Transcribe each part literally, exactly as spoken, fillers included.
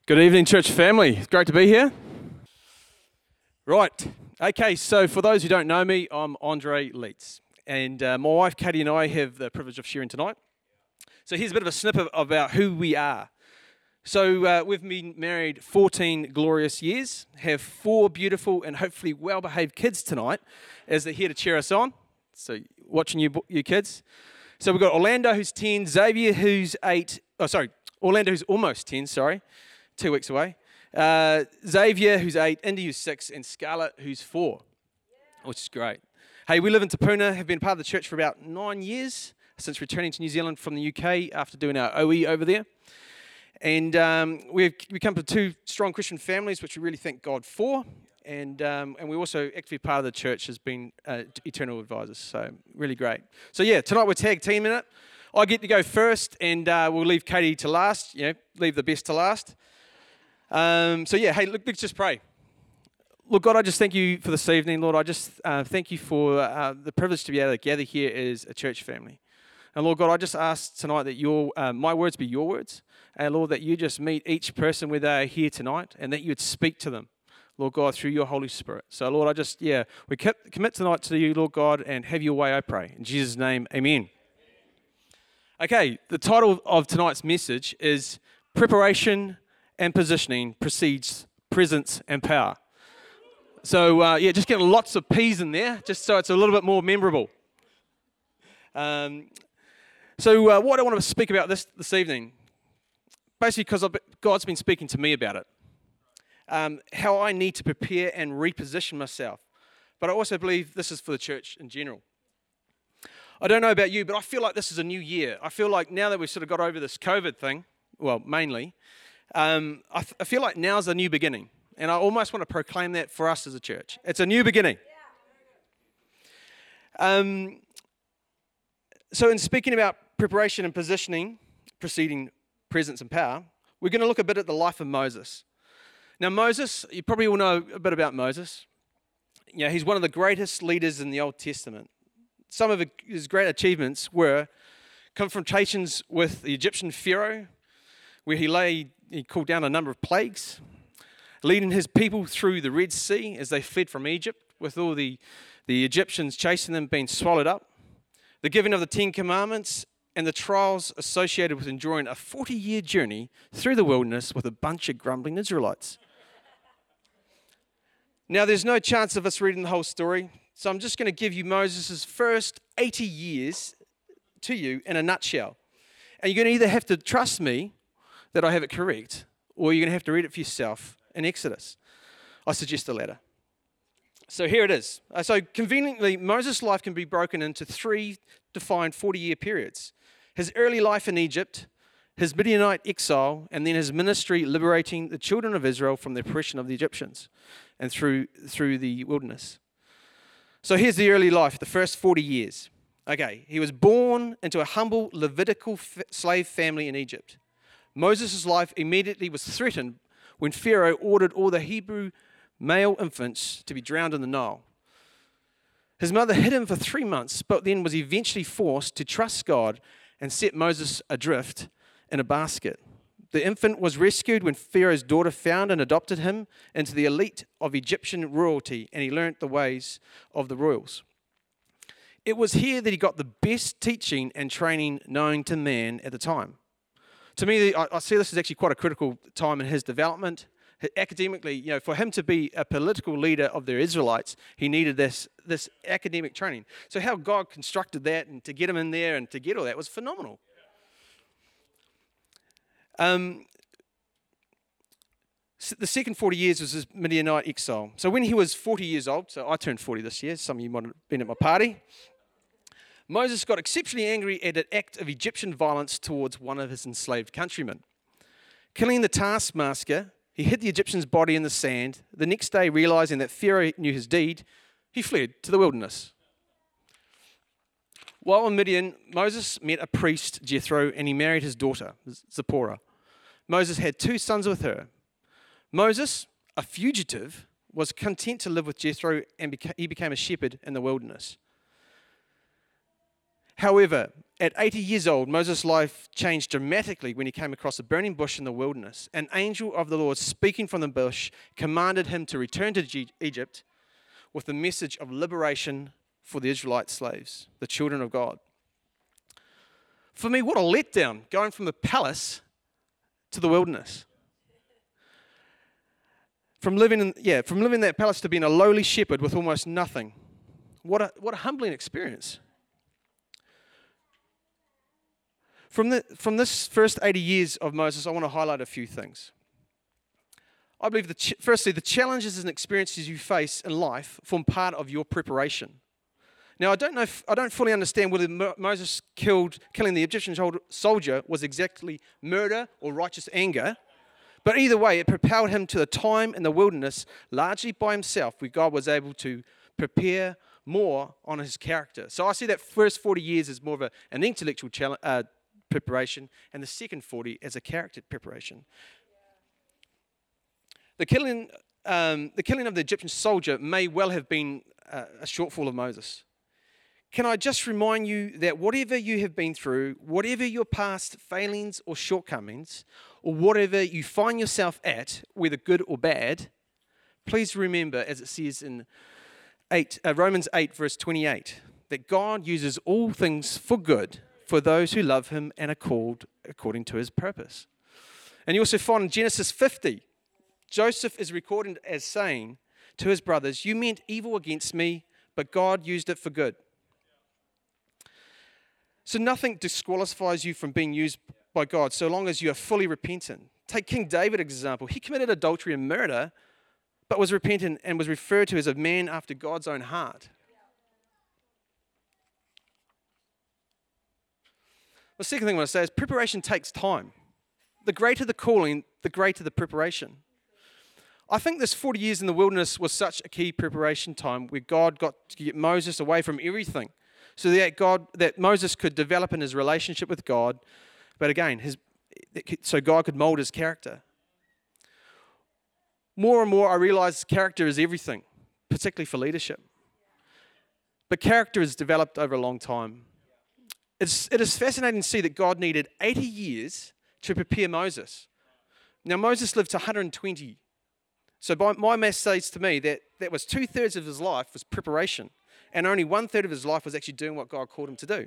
Good evening, church family. It's great to be here. Right. Okay, so for those who don't know me, I'm Andre Leitz. And uh, my wife, Katie, and I have the privilege of sharing tonight. So here's a bit of a snippet about who we are. So uh, we've been married fourteen glorious years, have four beautiful and hopefully well-behaved kids tonight as they're here to cheer us on. So watching you, you kids. So we've got Orlando, who's ten, Xavier, who's eight. Oh, sorry, Orlando, who's almost ten, sorry. Two weeks away. Uh, Xavier, who's eight, Indy, who's six, and Scarlett, who's four, yeah. Which is great. Hey, we live in Te Puna, have been part of the church for about nine years, since returning to New Zealand from the U K after doing our O E over there. And um, we've become two strong Christian families, which we really thank God for. And um, and we also actively part of the church has been uh, eternal advisors, so really great. So yeah, tonight we're tag team in it. I get to go first, and uh, we'll leave Katie to last, you know, leave the best to last. Um, so yeah, hey, look, let's just pray. Look, God, I just thank you for this evening, Lord. I just uh, thank you for uh, the privilege to be able to gather here as a church family. And Lord God, I just ask tonight that your uh, my words be your words. And Lord, that you just meet each person where they are here tonight and that you would speak to them, Lord God, through your Holy Spirit. So Lord, I just, yeah, we commit tonight to you, Lord God, and have your way, I pray. In Jesus' name, amen. Okay, the title of tonight's message is Preparation and Positioning Precedes Presence and Power. So, uh, yeah, just getting lots of P's in there, just so it's a little bit more memorable. Um, so, uh, what I want to speak about this this evening, basically because I've, God's been speaking to me about it, um, how I need to prepare and reposition myself. But I also believe this is for the church in general. I don't know about you, but I feel like this is a new year. I feel like now that we've sort of got over this COVID thing, well, mainly, Um, I, f- I feel like now's a new beginning, and I almost want to proclaim that for us as a church. It's a new beginning. Um, so in speaking about preparation and positioning, preceding presence and power, we're going to look a bit at the life of Moses. Now Moses, you probably all know a bit about Moses. You know, he's one of the greatest leaders in the Old Testament. Some of his great achievements were confrontations with the Egyptian Pharaoh, where he lay, he called down a number of plagues, leading his people through the Red Sea as they fled from Egypt, with all the, the Egyptians chasing them being swallowed up, the giving of the Ten Commandments, and the trials associated with enduring a forty-year journey through the wilderness with a bunch of grumbling Israelites. Now, there's no chance of us reading the whole story, so I'm just going to give you Moses' first eighty years to you in a nutshell. And you're going to either have to trust me that I have it correct, or you're going to have to read it for yourself in Exodus. I suggest the latter. So here it is. Uh, so conveniently, Moses' life can be broken into three defined forty-year periods. His early life in Egypt, his Midianite exile, and then his ministry liberating the children of Israel from the oppression of the Egyptians and through, through the wilderness. So here's the early life, the first forty years. Okay, he was born into a humble Levitical f- slave family in Egypt. Moses' life immediately was threatened when Pharaoh ordered all the Hebrew male infants to be drowned in the Nile. His mother hid him for three months, but then was eventually forced to trust God and set Moses adrift in a basket. The infant was rescued when Pharaoh's daughter found and adopted him into the elite of Egyptian royalty, and he learnt the ways of the royals. It was here that he got the best teaching and training known to man at the time. To me, I see this as actually quite a critical time in his development. Academically, you know, for him to be a political leader of the Israelites, he needed this, this academic training. So how God constructed that and to get him in there and to get all that was phenomenal. Um, the second forty years was his Midianite exile. So when he was forty years old, so I turned forty this year, some of you might have been at my party, Moses got exceptionally angry at an act of Egyptian violence towards one of his enslaved countrymen. Killing the taskmaster, he hid the Egyptian's body in the sand. The next day, realizing that Pharaoh knew his deed, he fled to the wilderness. While in Midian, Moses met a priest, Jethro, and he married his daughter, Zipporah. Moses had two sons with her. Moses, a fugitive, was content to live with Jethro, and beca- he became a shepherd in the wilderness. However, at eighty years old, Moses' life changed dramatically when he came across a burning bush in the wilderness. An angel of the Lord, speaking from the bush, commanded him to return to G- Egypt with the message of liberation for the Israelite slaves, the children of God. For me, what a letdown, going from the palace to the wilderness. From living in, yeah, from living in that palace to being a lowly shepherd with almost nothing. What a, what a humbling experience. From, the, from this first eighty years of Moses, I want to highlight a few things. I believe, that ch- firstly, the challenges and experiences you face in life form part of your preparation. Now, I don't know, if, I don't fully understand whether Mo- Moses killed, killing the Egyptian soldier was exactly murder or righteous anger, but either way, it propelled him to the time in the wilderness, largely by himself, where God was able to prepare more on his character. So I see that first forty years as more of a, an intellectual challenge, uh, preparation, and the second forty as a character preparation. The killing, um, the killing of the Egyptian soldier may well have been uh, a shortfall of Moses. Can I just remind you that whatever you have been through, whatever your past failings or shortcomings, or whatever you find yourself at, whether good or bad, please remember, as it says in eight, uh, Romans eight, verse twenty-eight, that God uses all things for good for those who love him and are called according to his purpose. And you also find in Genesis fifty, Joseph is recorded as saying to his brothers, "You meant evil against me, but God used it for good." So nothing disqualifies you from being used by God so long as you are fully repentant. Take King David as an example. He committed adultery and murder, but was repentant and was referred to as a man after God's own heart. The second thing I want to say is preparation takes time. The greater the calling, the greater the preparation. I think this forty years in the wilderness was such a key preparation time where God got to get Moses away from everything so that God, that Moses could develop in his relationship with God, but again, his, so God could mold his character. More and more I realize character is everything, particularly for leadership. But character is developed over a long time. It's, it is fascinating to see that God needed eighty years to prepare Moses. Now, Moses lived to one hundred twenty. So by, my math says to me that that was two-thirds of his life was preparation, and only one-third of his life was actually doing what God called him to do.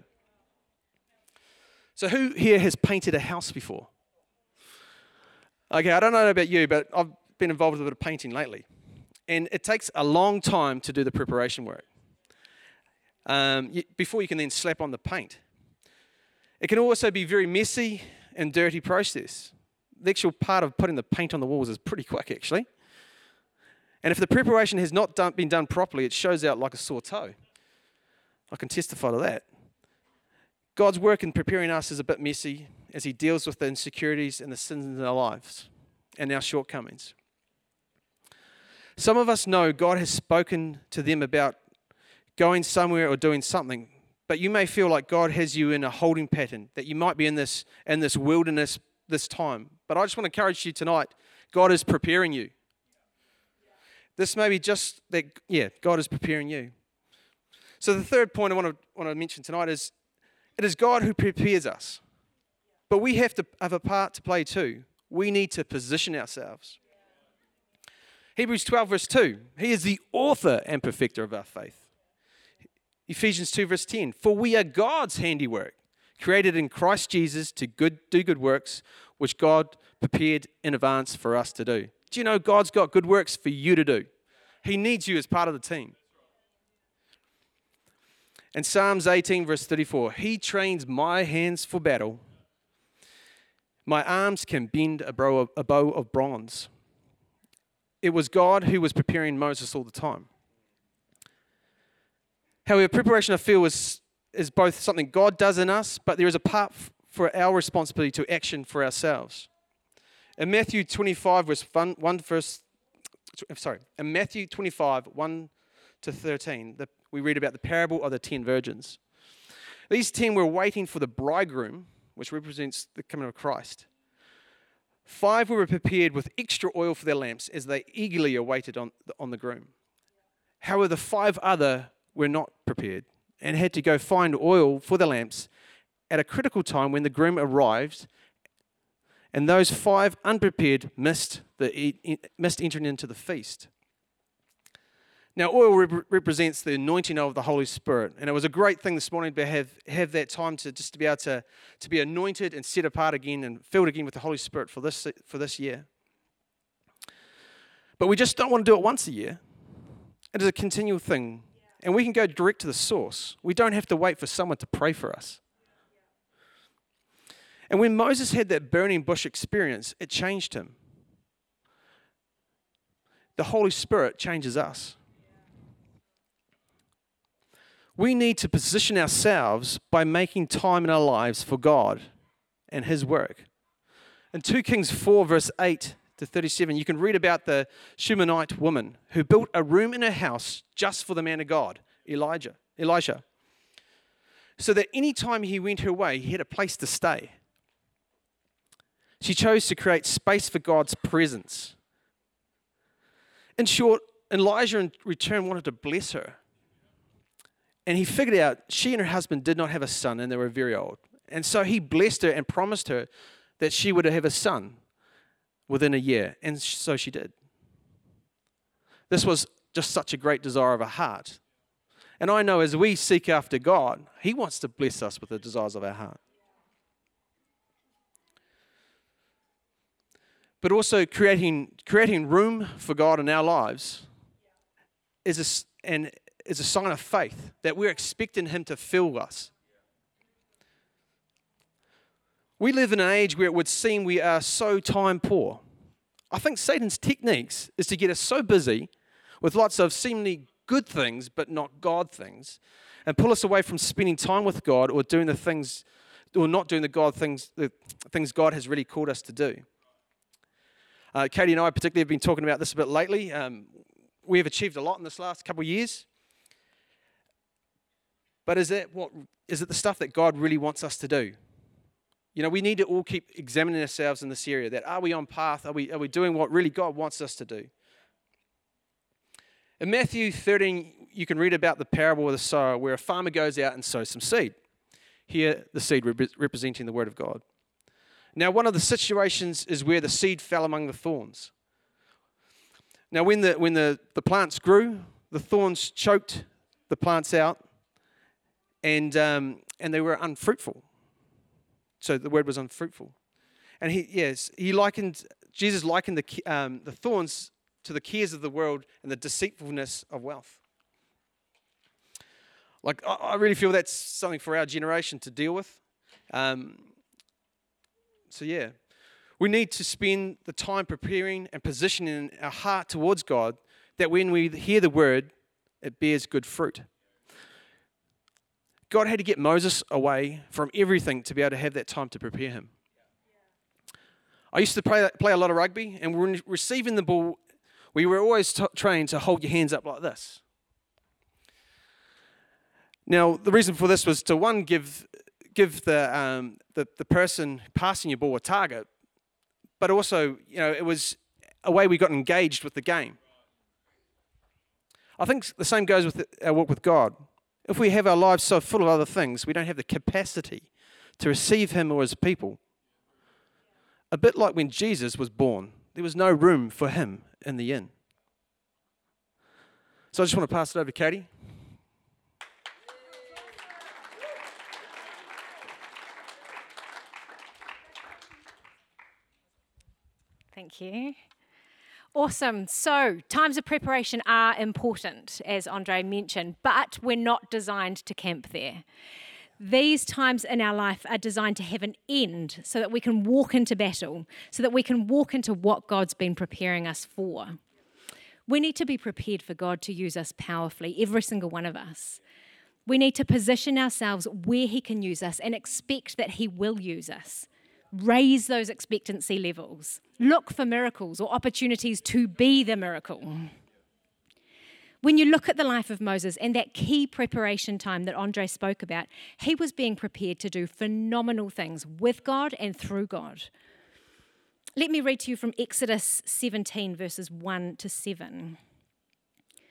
So who here has painted a house before? Okay, I don't know about you, but I've been involved with a bit of painting lately. And it takes a long time to do the preparation work um, you, before you can then slap on the paint. It can also be a very messy and dirty process. The actual part of putting the paint on the walls is pretty quick, actually. And if the preparation has not done, been done properly, it shows out like a sore toe. I can testify to that. God's work in preparing us is a bit messy as he deals with the insecurities and the sins in our lives and our shortcomings. Some of us know God has spoken to them about going somewhere or doing something, but you may feel like God has you in a holding pattern, that you might be in this, in this wilderness this time. But I just want to encourage you tonight, God is preparing you. This may be just that, yeah, God is preparing you. So the third point I want to, want to mention tonight is, it is God who prepares us. But we have to have a part to play too. We need to position ourselves. Hebrews twelve verse two, he is the author and perfecter of our faith. Ephesians two verse ten, for we are God's handiwork, created in Christ Jesus to good, do good works, which God prepared in advance for us to do. Do you know God's got good works for you to do? He needs you as part of the team. And Psalms eighteen verse thirty-four, he trains my hands for battle. My arms can bend a bow of, a bow of bronze. It was God who was preparing Moses all the time. However, preparation, I feel, is, is both something God does in us, but there is a part f- for our responsibility to action for ourselves. In Matthew twenty-five, verse one, one verse, sorry, in Matthew twenty-five, one to thirteen, the, we read about the parable of the ten virgins. These ten were waiting for the bridegroom, which represents the coming of Christ. Five were prepared with extra oil for their lamps as they eagerly awaited on the, on the groom. However, the five other were not prepared. and had to go find oil for the lamps at a critical time when the groom arrived, and those five unprepared missed, the, missed entering into the feast. Now, oil rep- represents the anointing of the Holy Spirit, and it was a great thing this morning to have, have that time to just to be able to, to be anointed and set apart again and filled again with the Holy Spirit for this for this year. But we just don't want to do it once a year. It is a continual thing, and we can go direct to the source. We don't have to wait for someone to pray for us. And when Moses had that burning bush experience, it changed him. The Holy Spirit changes us. We need to position ourselves by making time in our lives for God and His work. In Second Kings four, verse eight to thirty-seven, you can read about the Shunammite woman who built a room in her house just for the man of God, Elijah, Elisha, so that any time he went her way, he had a place to stay. She chose to create space for God's presence. In short, Elijah in return wanted to bless her. And he figured out she and her husband did not have a son, and they were very old. And so he blessed her and promised her that she would have a son within a year. And so she did. This was just such a great desire of her heart. And I know as we seek after God, He wants to bless us with the desires of our heart. But also creating creating room for God in our lives is a, and is a sign of faith that we're expecting Him to fill us. We live in an age where it would seem we are so time poor. I think Satan's techniques is to get us so busy with lots of seemingly good things but not God things, and pull us away from spending time with God or doing the things, or not doing the God things, the things God has really called us to do. Uh, Katie and I particularly have been talking about this a bit lately. Um, we have achieved a lot in this last couple of years. But is it what is it the stuff that God really wants us to do? You know, we need to all keep examining ourselves in this area. That are we on path? Are we are we doing what really God wants us to do? In Matthew thirteen, you can read about the parable of the sower, where a farmer goes out and sows some seed. Here, the seed rep- representing the word of God. Now, one of the situations is where the seed fell among the thorns. Now, when the when the, the plants grew, the thorns choked the plants out, and um, and they were unfruitful. So the word was unfruitful. And he yes, he likened Jesus likened the um, the thorns to the cares of the world and the deceitfulness of wealth. Like I, I really feel that's something for our generation to deal with. Um, So yeah, we need to spend the time preparing and positioning our heart towards God, that when we hear the word, it bears good fruit. God had to get Moses away from everything to be able to have that time to prepare him. I used to play, play a lot of rugby, and when receiving the ball, we were always t- trained to hold your hands up like this. Now, the reason for this was to, one, give give the, um, the the person passing your ball a target, but also, you know, it was a way we got engaged with the game. I think the same goes with our walk with God. If we have our lives so full of other things, we don't have the capacity to receive Him or His people. A bit like when Jesus was born, there was no room for Him in the inn. So I just want to pass it over to Katie. Thank you. Awesome. So, times of preparation are important, as Andre mentioned, but we're not designed to camp there. These times in our life are designed to have an end so that we can walk into battle, so that we can walk into what God's been preparing us for. We need to be prepared for God to use us powerfully, every single one of us. We need to position ourselves where He can use us and expect that He will use us. Raise those expectancy levels. Look for miracles or opportunities to be the miracle. When you look at the life of Moses and that key preparation time that Andre spoke about, he was being prepared to do phenomenal things with God and through God. Let me read to you from Exodus seventeen, verses one to seven.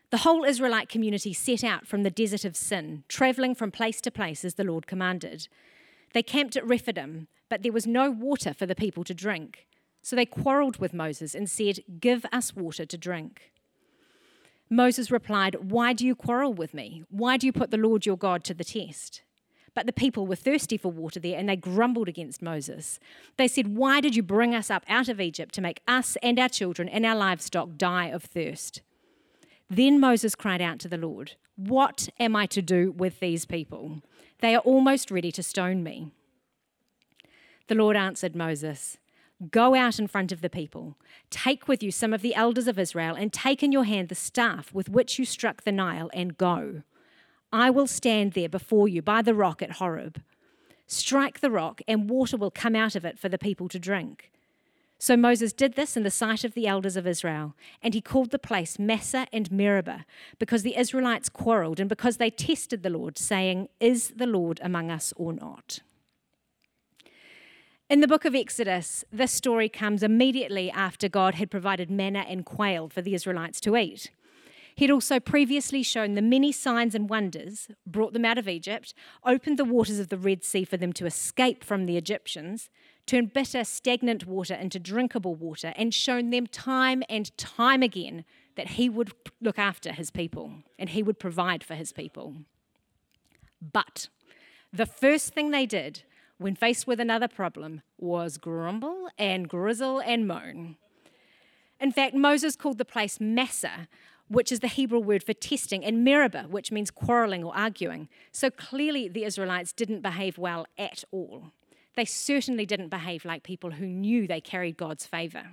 The whole Israelite community set out from the desert of Sin, travelling from place to place as the Lord commanded. They camped at Rephidim, but there was no water for the people to drink. So they quarrelled with Moses and said, "Give us water to drink." Moses replied, "Why do you quarrel with me? Why do you put the Lord your God to the test?" But the people were thirsty for water there, and they grumbled against Moses. They said, "Why did you bring us up out of Egypt to make us and our children and our livestock die of thirst?" Then Moses cried out to the Lord, "What am I to do with these people? They are almost ready to stone me." The Lord answered Moses, "Go out in front of the people. Take with you some of the elders of Israel, and take in your hand the staff with which you struck the Nile, and go. I will stand there before you by the rock at Horeb. Strike the rock, and water will come out of it for the people to drink." So Moses did this in the sight of the elders of Israel, and he called the place Massah and Meribah, because the Israelites quarrelled and because they tested the Lord, saying, "Is the Lord among us or not?" In the book of Exodus, this story comes immediately after God had provided manna and quail for the Israelites to eat. He'd also previously shown the many signs and wonders, brought them out of Egypt, opened the waters of the Red Sea for them to escape from the Egyptians, turned bitter, stagnant water into drinkable water, and shown them time and time again that he would look after his people and he would provide for his people. But the first thing they did when faced with another problem was grumble and grizzle and moan. In fact, Moses called the place Massah, which is the Hebrew word for testing, and Meribah, which means quarrelling or arguing. So clearly the Israelites didn't behave well at all. They certainly didn't behave like people who knew they carried God's favour.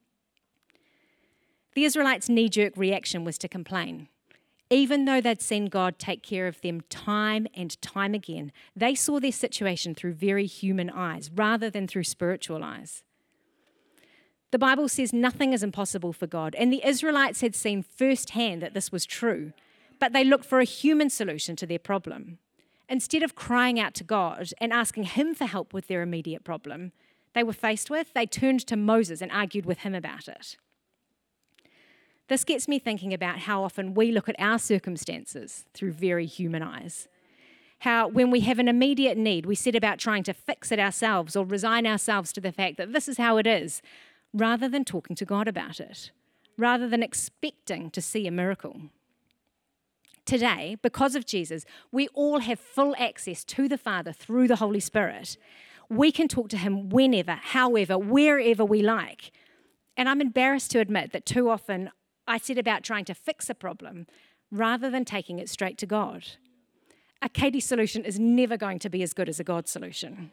The Israelites' knee-jerk reaction was to complain. Even though they'd seen God take care of them time and time again, they saw their situation through very human eyes rather than through spiritual eyes. The Bible says nothing is impossible for God, and the Israelites had seen firsthand that this was true, but they looked for a human solution to their problem. Instead of crying out to God and asking him for help with their immediate problem they were faced with, they turned to Moses and argued with him about it. This gets me thinking about how often we look at our circumstances through very human eyes. How when we have an immediate need, we set about trying to fix it ourselves or resign ourselves to the fact that this is how it is, rather than talking to God about it, rather than expecting to see a miracle. Today, because of Jesus, we all have full access to the Father through the Holy Spirit. We can talk to him whenever, however, wherever we like. And I'm embarrassed to admit that too often I set about trying to fix a problem rather than taking it straight to God. A Katie solution is never going to be as good as a God solution.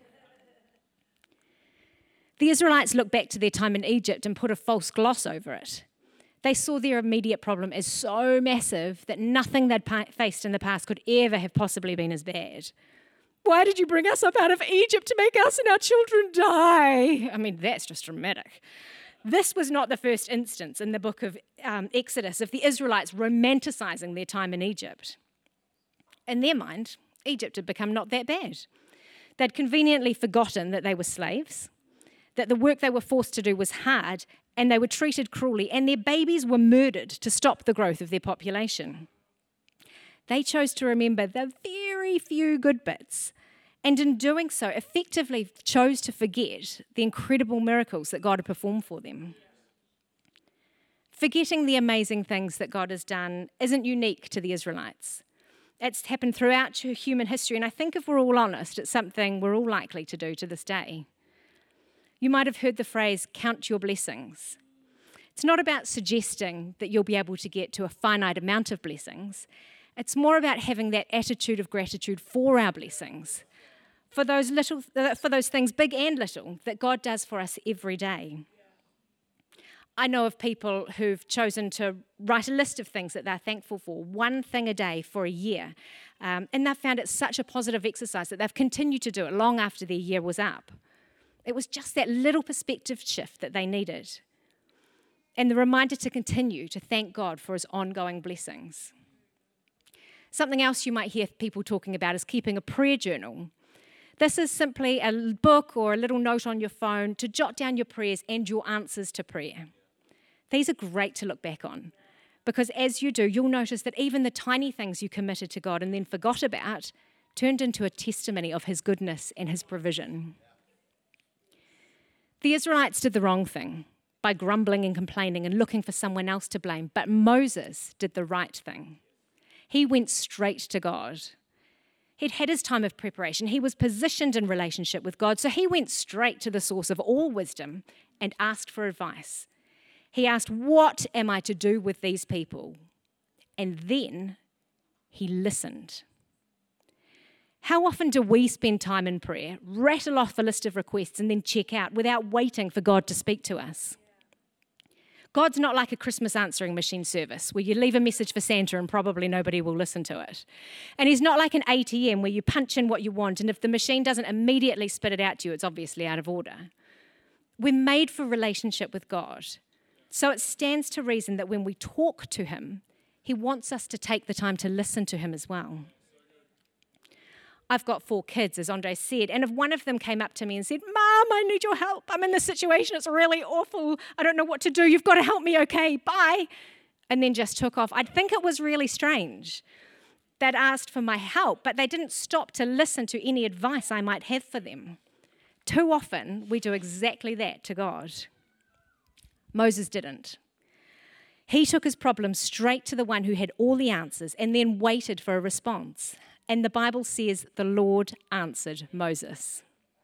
The Israelites looked back to their time in Egypt and put a false gloss over it. They saw their immediate problem as so massive that nothing they'd pa- faced in the past could ever have possibly been as bad. Why did you bring us up out of Egypt to make us and our children die? I mean, that's just dramatic. This was not the first instance in the book of um, Exodus of the Israelites romanticizing their time in Egypt. In their mind, Egypt had become not that bad. They'd conveniently forgotten that they were slaves, that the work they were forced to do was hard, and they were treated cruelly, and their babies were murdered to stop the growth of their population. They chose to remember the very few good bits, and in doing so, effectively chose to forget the incredible miracles that God had performed for them. Forgetting the amazing things that God has done isn't unique to the Israelites. It's happened throughout human history, and I think if we're all honest, it's something we're all likely to do to this day. You might have heard the phrase, count your blessings. It's not about suggesting that you'll be able to get to a finite amount of blessings. It's more about having that attitude of gratitude for our blessings, for those little, for those things, big and little, that God does for us every day. I know of people who've chosen to write a list of things that they're thankful for, one thing a day for a year, um, and they've found it such a positive exercise that they've continued to do it long after their year was up. It was just that little perspective shift that they needed, and the reminder to continue to thank God for his ongoing blessings. Something else you might hear people talking about is keeping a prayer journal. This is simply a book or a little note on your phone to jot down your prayers and your answers to prayer. These are great to look back on, Because as you do, you'll notice that even the tiny things you committed to God and then forgot about turned into a testimony of his goodness and his provision. The Israelites did the wrong thing by grumbling and complaining and looking for someone else to blame, but Moses did the right thing. He went straight to God. He'd had his time of preparation. He was positioned in relationship with God, so he went straight to the source of all wisdom and asked for advice. He asked, "What am I to do with these people?" And then he listened. How often do we spend time in prayer, rattle off a list of requests, and then check out without waiting for God to speak to us? God's not like a Christmas answering machine service where you leave a message for Santa and probably nobody will listen to it. And he's not like an A T M where you punch in what you want, and if the machine doesn't immediately spit it out to you, it's obviously out of order. We're made for relationship with God. So it stands to reason that when we talk to him, he wants us to take the time to listen to him as well. I've got four kids, as Andre said, and if one of them came up to me and said, "Mom, I need your help. I'm in this situation. It's really awful. I don't know what to do. You've got to help me, okay? Bye." And then just took off, I'd think it was really strange. They'd asked for my help, but they didn't stop to listen to any advice I might have for them. Too often, we do exactly that to God. Moses didn't. He took his problem straight to the one who had all the answers and then waited for a response. And the Bible says the Lord answered Moses.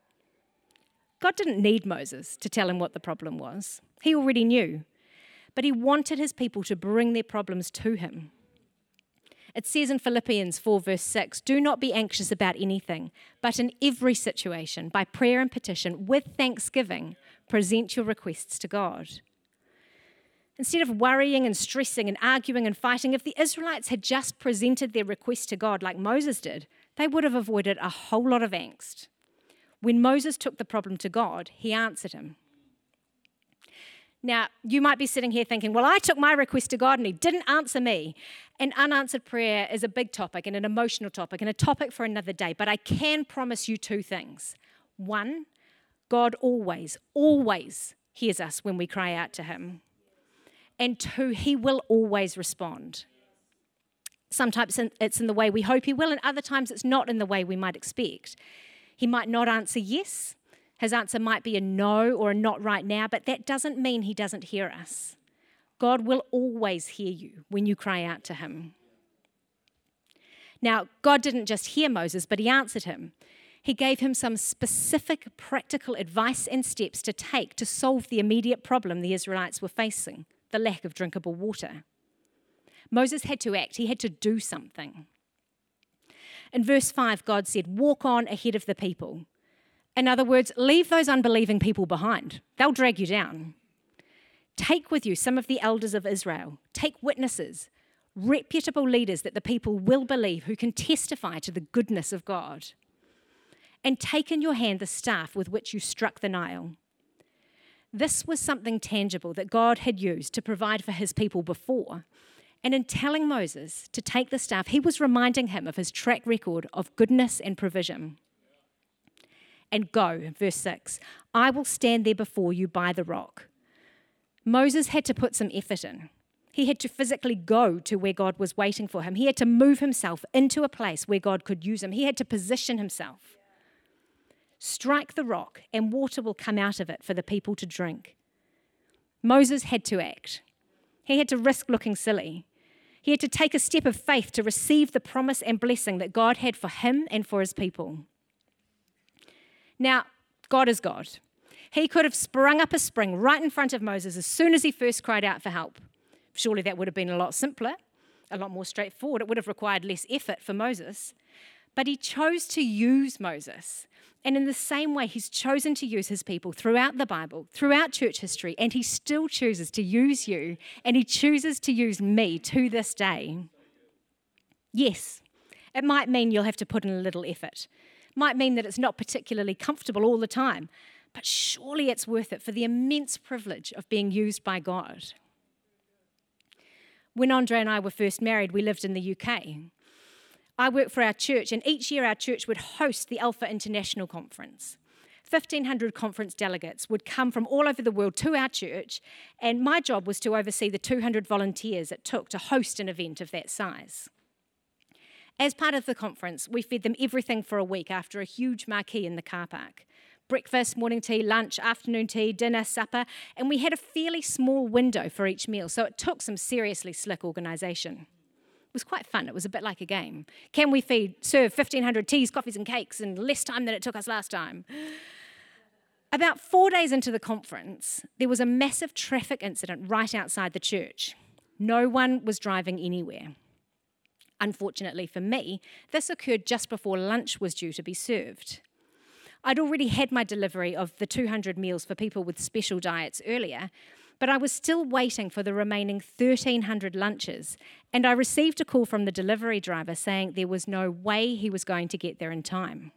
God didn't need Moses to tell him what the problem was. He already knew. But he wanted his people to bring their problems to him. It says in Philippians four verse six, "Do not be anxious about anything, but in every situation, by prayer and petition, with thanksgiving, present your requests to God." Instead of worrying and stressing and arguing and fighting, if the Israelites had just presented their request to God like Moses did, they would have avoided a whole lot of angst. When Moses took the problem to God, he answered him. Now, you might be sitting here thinking, well, I took my request to God and he didn't answer me. And unanswered prayer is a big topic and an emotional topic and a topic for another day, but I can promise you two things. One, God always, always hears us when we cry out to him. And two, he will always respond. Sometimes it's in the way we hope he will, and other times it's not in the way we might expect. He might not answer yes. His answer might be a no or a not right now, but that doesn't mean he doesn't hear us. God will always hear you when you cry out to him. Now, God didn't just hear Moses, but he answered him. He gave him some specific practical advice and steps to take to solve the immediate problem the Israelites were facing, the lack of drinkable water. Moses had to act. He had to do something. In verse five, God said, "Walk on ahead of the people." In other words, leave those unbelieving people behind. They'll drag you down. Take with you some of the elders of Israel. Take witnesses, reputable leaders that the people will believe, who can testify to the goodness of God. And take in your hand the staff with which you struck the Nile. This was something tangible that God had used to provide for his people before. And in telling Moses to take the staff, he was reminding him of his track record of goodness and provision. And go, verse six, "I will stand there before you by the rock." Moses had to put some effort in. He had to physically go to where God was waiting for him. He had to move himself into a place where God could use him. He had to position himself. Strike the rock and water will come out of it for the people to drink. Moses had to act. He had to risk looking silly. He had to take a step of faith to receive the promise and blessing that God had for him and for his people. Now, God is God. He could have sprung up a spring right in front of Moses as soon as he first cried out for help. Surely that would have been a lot simpler, a lot more straightforward. It would have required less effort for Moses. But he chose to use Moses. And in the same way, he's chosen to use his people throughout the Bible, throughout church history, and he still chooses to use you, and he chooses to use me to this day. Yes, it might mean you'll have to put in a little effort. It might mean that it's not particularly comfortable all the time, but surely it's worth it for the immense privilege of being used by God. When Andre and I were first married, we lived in the U K. I worked for our church, and each year our church would host the Alpha International Conference. fifteen hundred conference delegates would come from all over the world to our church, and my job was to oversee the two hundred volunteers it took to host an event of that size. As part of the conference, we fed them everything for a week after a huge marquee in the car park. Breakfast, morning tea, lunch, afternoon tea, dinner, supper, and we had a fairly small window for each meal, so it took some seriously slick organisation. It was quite fun. It was a bit like a game. Can we feed, serve fifteen hundred teas, coffees and cakes in less time than it took us last time? About four days into the conference, there was a massive traffic incident right outside the church. No one was driving anywhere. Unfortunately for me, this occurred just before lunch was due to be served. I'd already had my delivery of the two hundred meals for people with special diets earlier, but I was still waiting for the remaining thirteen hundred lunches, and I received a call from the delivery driver saying there was no way he was going to get there in time.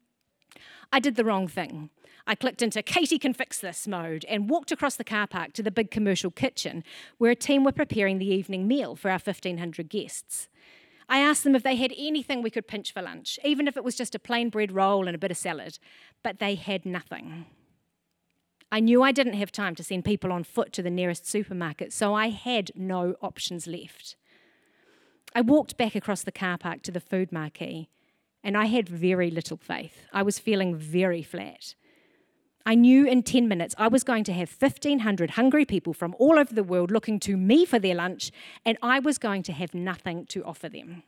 I did the wrong thing. I clicked into Katie can fix this mode and walked across the car park to the big commercial kitchen where a team were preparing the evening meal for our fifteen hundred guests. I asked them if they had anything we could pinch for lunch, even if it was just a plain bread roll and a bit of salad, but they had nothing. I knew I didn't have time to send people on foot to the nearest supermarket, so I had no options left. I walked back across the car park to the food marquee, and I had very little faith. I was feeling very flat. I knew in ten minutes I was going to have fifteen hundred hungry people from all over the world looking to me for their lunch, and I was going to have nothing to offer them.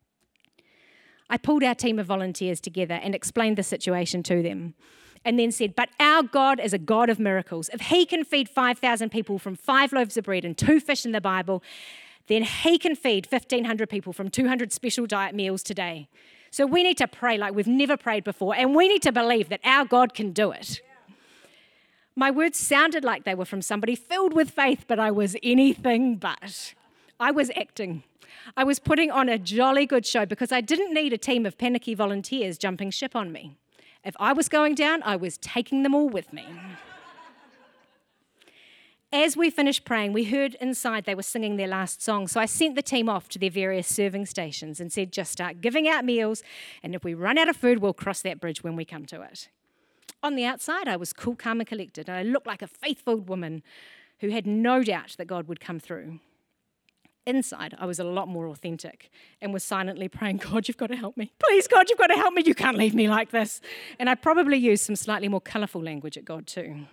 I pulled our team of volunteers together and explained the situation to them, and then said, but our God is a God of miracles. If he can feed five thousand people from five loaves of bread and two fish in the Bible, then he can feed fifteen hundred people from two hundred special diet meals today. So we need to pray like we've never prayed before, and we need to believe that our God can do it. My words sounded like they were from somebody filled with faith, but I was anything but. I was acting. I was putting on a jolly good show because I didn't need a team of panicky volunteers jumping ship on me. If I was going down, I was taking them all with me. As we finished praying, we heard inside they were singing their last song, so I sent the team off to their various serving stations and said, just start giving out meals, and if we run out of food, we'll cross that bridge when we come to it. On the outside, I was cool, calm, and collected, and I looked like a faithful woman who had no doubt that God would come through. Inside, I was a lot more authentic and was silently praying, God, you've got to help me. Please, God, you've got to help me. You can't leave me like this. And I probably used some slightly more colourful language at God too.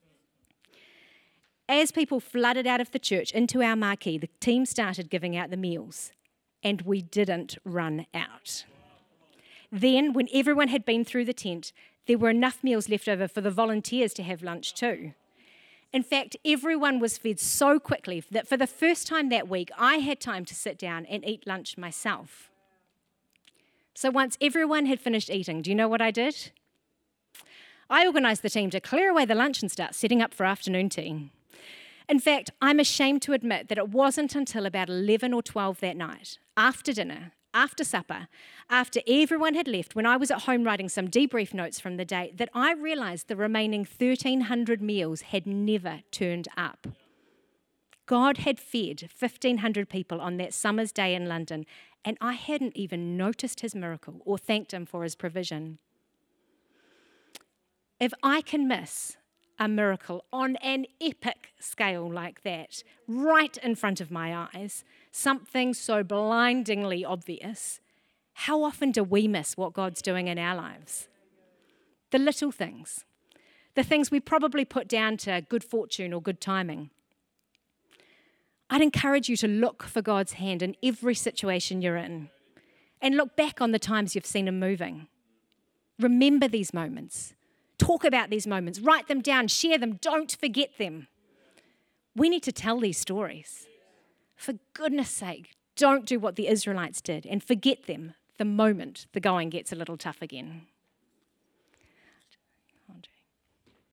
As people flooded out of the church into our marquee, the team started giving out the meals, and we didn't run out. Then, when everyone had been through the tent, there were enough meals left over for the volunteers to have lunch too. In fact, everyone was fed so quickly that for the first time that week, I had time to sit down and eat lunch myself. So once everyone had finished eating, do you know what I did? I organised the team to clear away the lunch and start setting up for afternoon tea. In fact, I'm ashamed to admit that it wasn't until about eleven or twelve that night, after dinner, after supper, after everyone had left, when I was at home writing some debrief notes from the day, that I realised the remaining thirteen hundred meals had never turned up. God had fed fifteen hundred people on that summer's day in London, and I hadn't even noticed his miracle or thanked him for his provision. If I can miss a miracle on an epic scale like that, right in front of my eyes, something so blindingly obvious, how often do we miss what God's doing in our lives? The little things, the things we probably put down to good fortune or good timing. I'd encourage you to look for God's hand in every situation you're in and look back on the times you've seen him moving. Remember these moments. Talk about these moments. Write them down. Share them. Don't forget them. We need to tell these stories. For goodness sake, don't do what the Israelites did and forget them the moment the going gets a little tough again.